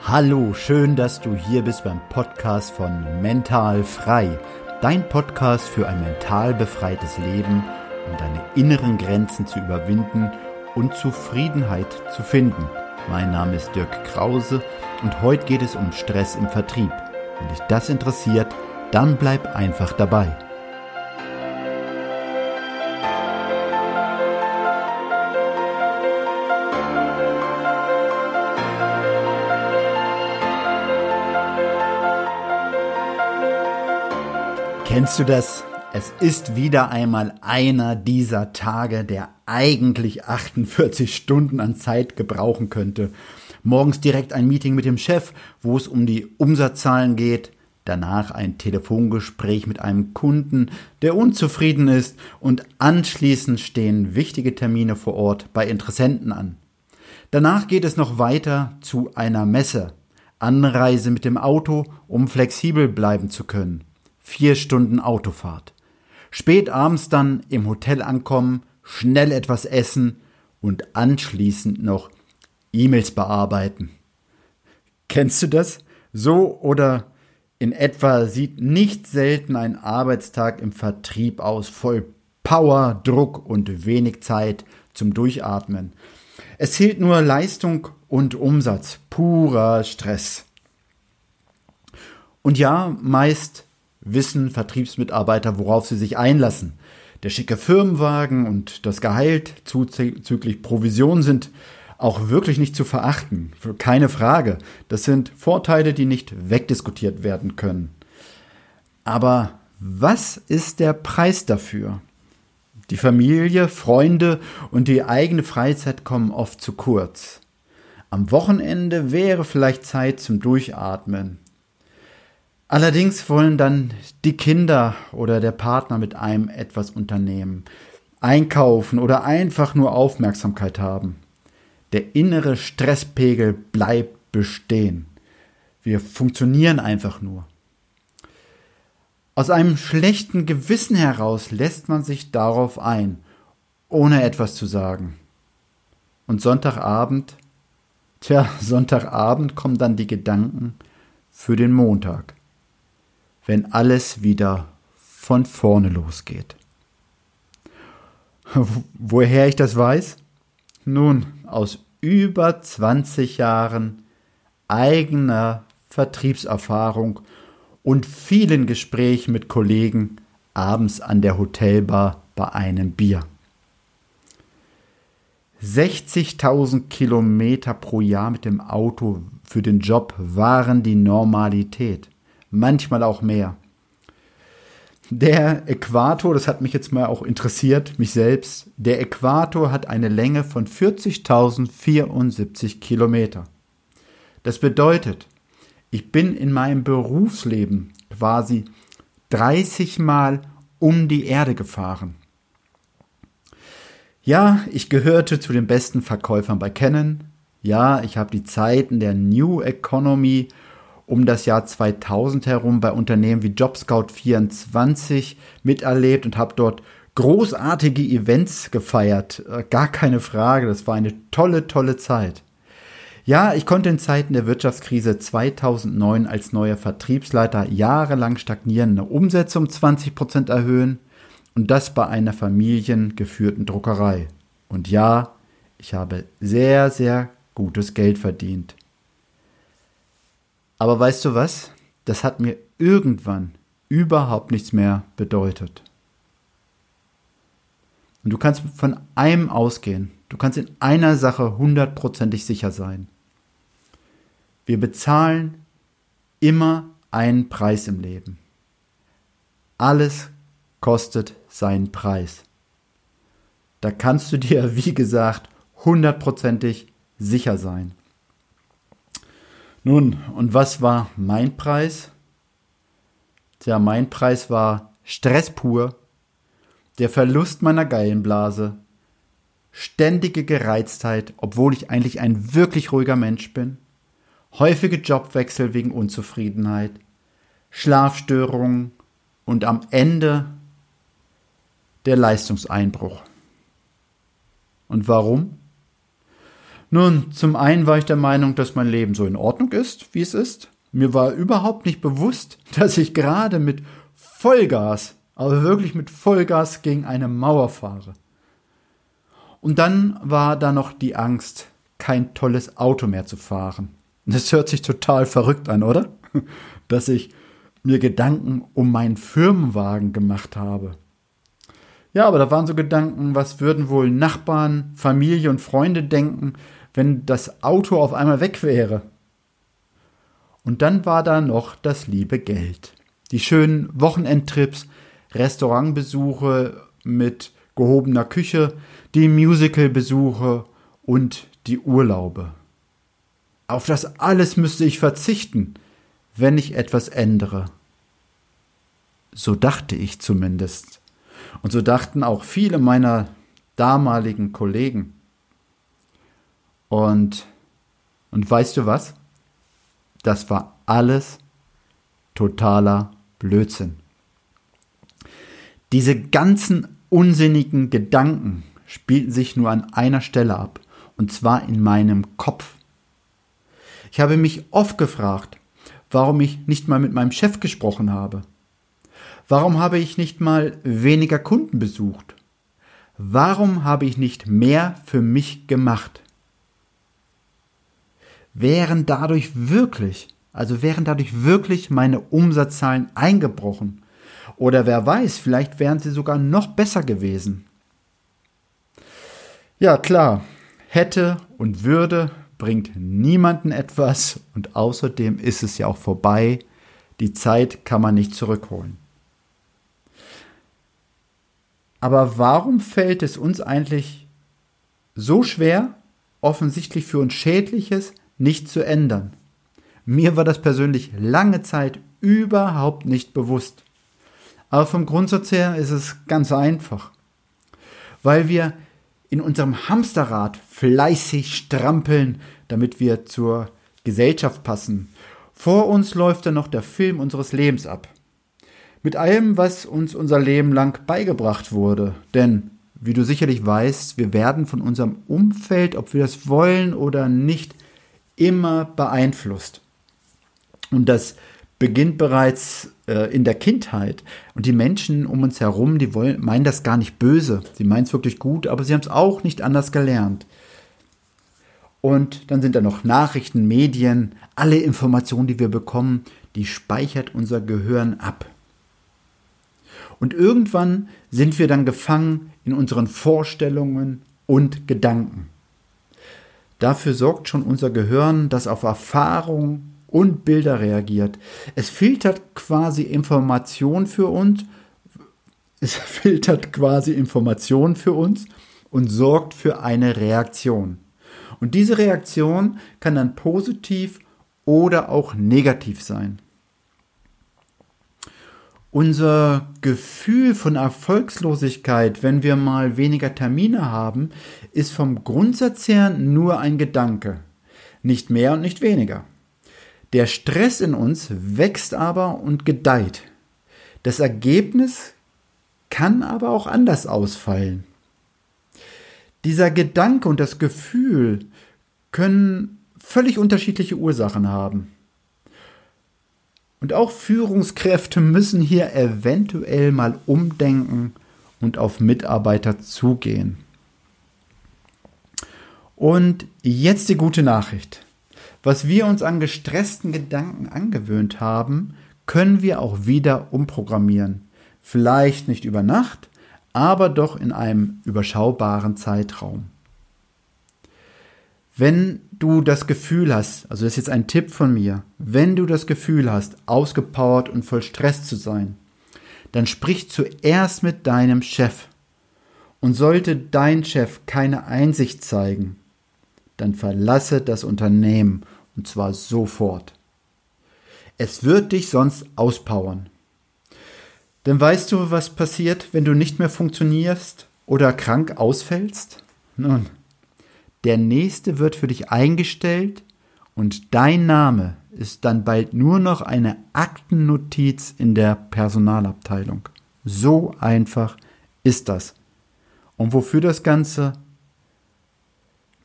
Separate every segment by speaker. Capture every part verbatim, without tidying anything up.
Speaker 1: Hallo, schön, dass du hier bist beim Podcast von Mental Frei. Dein Podcast für ein mental befreites Leben, um deine inneren Grenzen zu überwinden und Zufriedenheit zu finden. Mein Name ist Dirk Krause und heute geht es um Stress im Vertrieb. Wenn dich das interessiert, dann bleib einfach dabei. Kennst du das? Es ist wieder einmal einer dieser Tage, der eigentlich achtundvierzig Stunden an Zeit gebrauchen könnte. Morgens direkt ein Meeting mit dem Chef, wo es um die Umsatzzahlen geht. Danach ein Telefongespräch mit einem Kunden, der unzufrieden ist. Und anschließend stehen wichtige Termine vor Ort bei Interessenten an. Danach geht es noch weiter zu einer Messe. Anreise mit dem Auto, um flexibel bleiben zu können. Vier Stunden Autofahrt. Spät abends dann im Hotel ankommen, schnell etwas essen und anschließend noch E-Mails bearbeiten. Kennst du das? So oder in etwa sieht nicht selten ein Arbeitstag im Vertrieb aus, voll Power, Druck und wenig Zeit zum Durchatmen. Es zählt nur Leistung und Umsatz, purer Stress. Und ja, meist wissen Vertriebsmitarbeiter, worauf sie sich einlassen. Der schicke Firmenwagen und das Gehalt zuzüglich Provision sind auch wirklich nicht zu verachten. Keine Frage. Das sind Vorteile, die nicht wegdiskutiert werden können. Aber was ist der Preis dafür? Die Familie, Freunde und die eigene Freizeit kommen oft zu kurz. Am Wochenende wäre vielleicht Zeit zum Durchatmen. Allerdings wollen dann die Kinder oder der Partner mit einem etwas unternehmen, einkaufen oder einfach nur Aufmerksamkeit haben. Der innere Stresspegel bleibt bestehen. Wir funktionieren einfach nur. Aus einem schlechten Gewissen heraus lässt man sich darauf ein, ohne etwas zu sagen. Und Sonntagabend, tja, Sonntagabend kommen dann die Gedanken für den Montag, wenn alles wieder von vorne losgeht. Woher ich das weiß? Nun, aus über zwanzig Jahren eigener Vertriebserfahrung und vielen Gesprächen mit Kollegen abends an der Hotelbar bei einem Bier. sechzigtausend Kilometer pro Jahr mit dem Auto für den Job waren die Normalität. Manchmal auch mehr. Der Äquator, das hat mich jetzt mal auch interessiert, mich selbst, der Äquator hat eine Länge von vierzigtausendvierundsiebzig Kilometer. Das bedeutet, ich bin in meinem Berufsleben quasi dreißig Mal um die Erde gefahren. Ja, ich gehörte zu den besten Verkäufern bei Canon. Ja, ich habe die Zeiten der New Economy um das Jahr zweitausend herum bei Unternehmen wie JobScout vierundzwanzig miterlebt und habe dort großartige Events gefeiert. Gar keine Frage, das war eine tolle, tolle Zeit. Ja, ich konnte in Zeiten der Wirtschaftskrise zweitausendneun als neuer Vertriebsleiter jahrelang stagnierende Umsätze um zwanzig Prozent erhöhen und das bei einer familiengeführten Druckerei. Und ja, ich habe sehr, sehr gutes Geld verdient. Aber weißt du was? Das hat mir irgendwann überhaupt nichts mehr bedeutet. Und du kannst von einem ausgehen. Du kannst in einer Sache hundertprozentig sicher sein. Wir bezahlen immer einen Preis im Leben. Alles kostet seinen Preis. Da kannst du dir, wie gesagt, hundertprozentig sicher sein. Nun, und was war mein Preis? Tja, mein Preis war Stress pur, der Verlust meiner Gallenblase, ständige Gereiztheit, obwohl ich eigentlich ein wirklich ruhiger Mensch bin, häufige Jobwechsel wegen Unzufriedenheit, Schlafstörungen und am Ende der Leistungseinbruch. Und warum? Nun, zum einen war ich der Meinung, dass mein Leben so in Ordnung ist, wie es ist. Mir war überhaupt nicht bewusst, dass ich gerade mit Vollgas, aber wirklich mit Vollgas gegen eine Mauer fahre. Und dann war da noch die Angst, kein tolles Auto mehr zu fahren. Das hört sich total verrückt an, oder? Dass ich mir Gedanken um meinen Firmenwagen gemacht habe. Ja, aber da waren so Gedanken, was würden wohl Nachbarn, Familie und Freunde denken, wenn das Auto auf einmal weg wäre. Und dann war da noch das liebe Geld. Die schönen Wochenendtrips, Restaurantbesuche mit gehobener Küche, die Musicalbesuche und die Urlaube. Auf das alles müsste ich verzichten, wenn ich etwas ändere. So dachte ich zumindest. Und so dachten auch viele meiner damaligen Kollegen. Und, und weißt du was? Das war alles totaler Blödsinn. Diese ganzen unsinnigen Gedanken spielten sich nur an einer Stelle ab, und zwar in meinem Kopf. Ich habe mich oft gefragt, warum ich nicht mal mit meinem Chef gesprochen habe. Warum habe ich nicht mal weniger Kunden besucht? Warum habe ich nicht mehr für mich gemacht? Wären dadurch wirklich, also wären dadurch wirklich meine Umsatzzahlen eingebrochen? Oder wer weiß, vielleicht wären sie sogar noch besser gewesen. Ja, klar, hätte und würde bringt niemanden etwas und außerdem ist es ja auch vorbei. Die Zeit kann man nicht zurückholen. Aber warum fällt es uns eigentlich so schwer, offensichtlich für uns Schädliches nicht zu ändern? Mir war das persönlich lange Zeit überhaupt nicht bewusst. Aber vom Grundsatz her ist es ganz einfach. Weil wir in unserem Hamsterrad fleißig strampeln, damit wir zur Gesellschaft passen. Vor uns läuft dann noch der Film unseres Lebens ab. Mit allem, was uns unser Leben lang beigebracht wurde. Denn, wie du sicherlich weißt, wir werden von unserem Umfeld, ob wir das wollen oder nicht, immer beeinflusst. Und das beginnt bereits äh, in der Kindheit. Und die Menschen um uns herum, die wollen, meinen das gar nicht böse. Sie meinen es wirklich gut, aber sie haben es auch nicht anders gelernt. Und dann sind da noch Nachrichten, Medien, alle Informationen, die wir bekommen, die speichert unser Gehirn ab. Und irgendwann sind wir dann gefangen in unseren Vorstellungen und Gedanken. Dafür sorgt schon unser Gehirn, das auf Erfahrung und Bilder reagiert. Es filtert quasi Information für uns, es filtert quasi Information für uns und sorgt für eine Reaktion. Und diese Reaktion kann dann positiv oder auch negativ sein. Unser Gefühl von Erfolgslosigkeit, wenn wir mal weniger Termine haben, ist vom Grundsatz her nur ein Gedanke. Nicht mehr und nicht weniger. Der Stress in uns wächst aber und gedeiht. Das Ergebnis kann aber auch anders ausfallen. Dieser Gedanke und das Gefühl können völlig unterschiedliche Ursachen haben. Und auch Führungskräfte müssen hier eventuell mal umdenken und auf Mitarbeiter zugehen. Und jetzt die gute Nachricht. Was wir uns an gestressten Gedanken angewöhnt haben, können wir auch wieder umprogrammieren. Vielleicht nicht über Nacht, aber doch in einem überschaubaren Zeitraum. Wenn du das Gefühl hast, also das ist jetzt ein Tipp von mir, wenn du das Gefühl hast, ausgepowert und voll Stress zu sein, dann sprich zuerst mit deinem Chef. Und sollte dein Chef keine Einsicht zeigen, dann verlasse das Unternehmen und zwar sofort. Es wird dich sonst auspowern. Denn weißt du, was passiert, wenn du nicht mehr funktionierst oder krank ausfällst? Nun, der Nächste wird für dich eingestellt und dein Name ist dann bald nur noch eine Aktennotiz in der Personalabteilung. So einfach ist das. Und wofür das Ganze?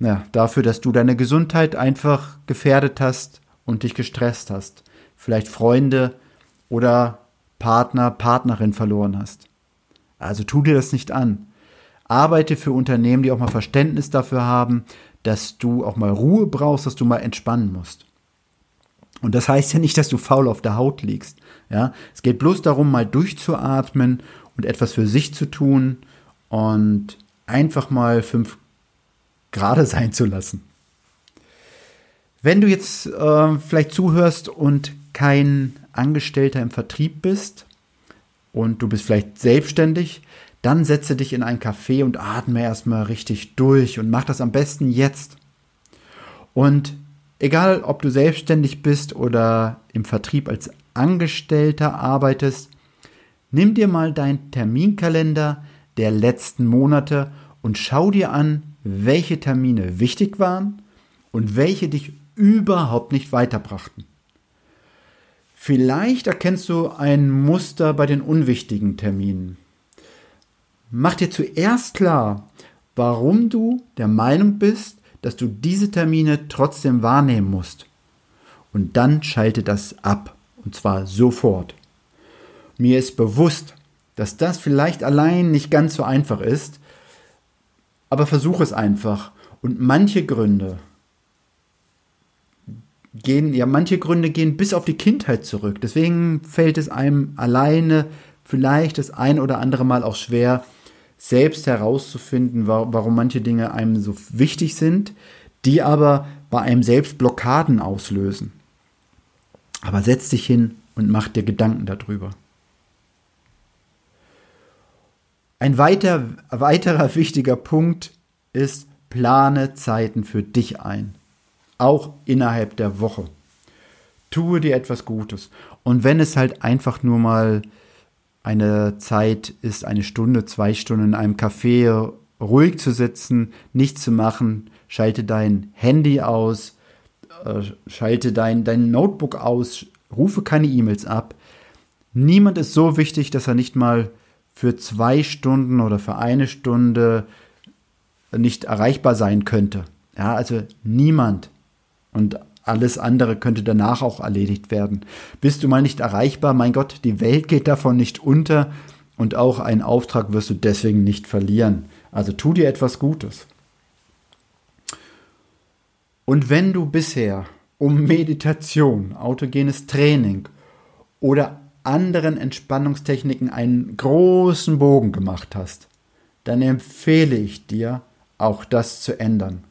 Speaker 1: Ja, dafür, dass du deine Gesundheit einfach gefährdet hast und dich gestresst hast. Vielleicht Freunde oder Partner, Partnerin verloren hast. Also tu dir das nicht an. Arbeite für Unternehmen, die auch mal Verständnis dafür haben, dass du auch mal Ruhe brauchst, dass du mal entspannen musst. Und das heißt ja nicht, dass du faul auf der Haut liegst. Ja? Es geht bloß darum, mal durchzuatmen und etwas für sich zu tun und einfach mal fünf Grade sein zu lassen. Wenn du jetzt äh, vielleicht zuhörst und kein Angestellter im Vertrieb bist und du bist vielleicht selbstständig, dann setze dich in ein Café und atme erstmal richtig durch und mach das am besten jetzt. Und egal, ob du selbstständig bist oder im Vertrieb als Angestellter arbeitest, nimm dir mal deinen Terminkalender der letzten Monate und schau dir an, welche Termine wichtig waren und welche dich überhaupt nicht weiterbrachten. Vielleicht erkennst du ein Muster bei den unwichtigen Terminen. Mach dir zuerst klar, warum du der Meinung bist, dass du diese Termine trotzdem wahrnehmen musst. Und dann schalte das ab, und zwar sofort. Mir ist bewusst, dass das vielleicht allein nicht ganz so einfach ist, aber versuch es einfach. Und manche Gründe gehen, ja, manche Gründe gehen bis auf die Kindheit zurück. Deswegen fällt es einem alleine vielleicht das ein oder andere Mal auch schwer, selbst herauszufinden, warum manche Dinge einem so wichtig sind, die aber bei einem selbst Blockaden auslösen. Aber setz dich hin und mach dir Gedanken darüber. Ein weiter, weiterer wichtiger Punkt ist, plane Zeiten für dich ein. Auch innerhalb der Woche. Tue dir etwas Gutes. Und wenn es halt einfach nur mal eine Zeit ist, eine Stunde, zwei Stunden in einem Café ruhig zu sitzen, nichts zu machen, schalte dein Handy aus, äh, schalte dein, dein Notebook aus, rufe keine E-Mails ab. Niemand ist so wichtig, dass er nicht mal für zwei Stunden oder für eine Stunde nicht erreichbar sein könnte. Ja, also niemand. Und alles andere könnte danach auch erledigt werden. Bist du mal nicht erreichbar, mein Gott, die Welt geht davon nicht unter und auch einen Auftrag wirst du deswegen nicht verlieren. Also tu dir etwas Gutes. Und wenn du bisher um Meditation, autogenes Training oder anderen Entspannungstechniken einen großen Bogen gemacht hast, dann empfehle ich dir, auch das zu ändern.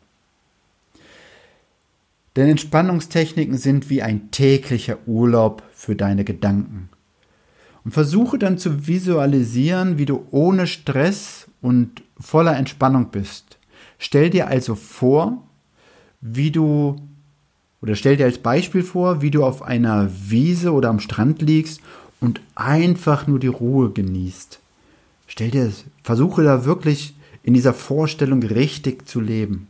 Speaker 1: Denn Entspannungstechniken sind wie ein täglicher Urlaub für deine Gedanken. Und versuche dann zu visualisieren, wie du ohne Stress und voller Entspannung bist. Stell dir also vor, wie du, oder stell dir als Beispiel vor, wie du auf einer Wiese oder am Strand liegst und einfach nur die Ruhe genießt. Stell dir das, versuche da wirklich in dieser Vorstellung richtig zu leben.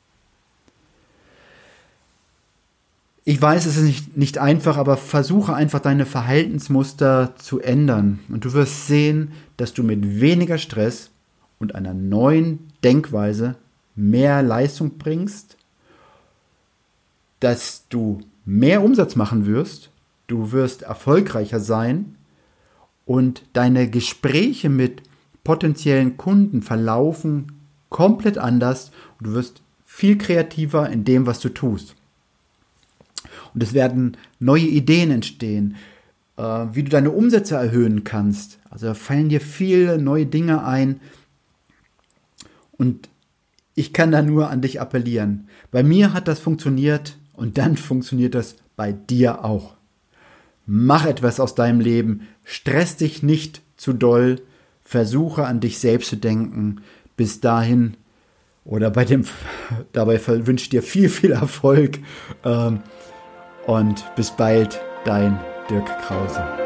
Speaker 1: Ich weiß, es ist nicht, nicht einfach, aber versuche einfach deine Verhaltensmuster zu ändern. Und du wirst sehen, dass du mit weniger Stress und einer neuen Denkweise mehr Leistung bringst, dass du mehr Umsatz machen wirst, du wirst erfolgreicher sein und deine Gespräche mit potenziellen Kunden verlaufen komplett anders und du wirst viel kreativer in dem, was du tust. Und es werden neue Ideen entstehen, äh, wie du deine Umsätze erhöhen kannst. Also da fallen dir viele neue Dinge ein. Und ich kann da nur an dich appellieren. Bei mir hat das funktioniert und dann funktioniert das bei dir auch. Mach etwas aus deinem Leben. Stress dich nicht zu doll. Versuche an dich selbst zu denken. Bis dahin oder bei dem, dabei wünsche ich dir viel, viel Erfolg. Ähm, Und bis bald, dein Dirk Krause.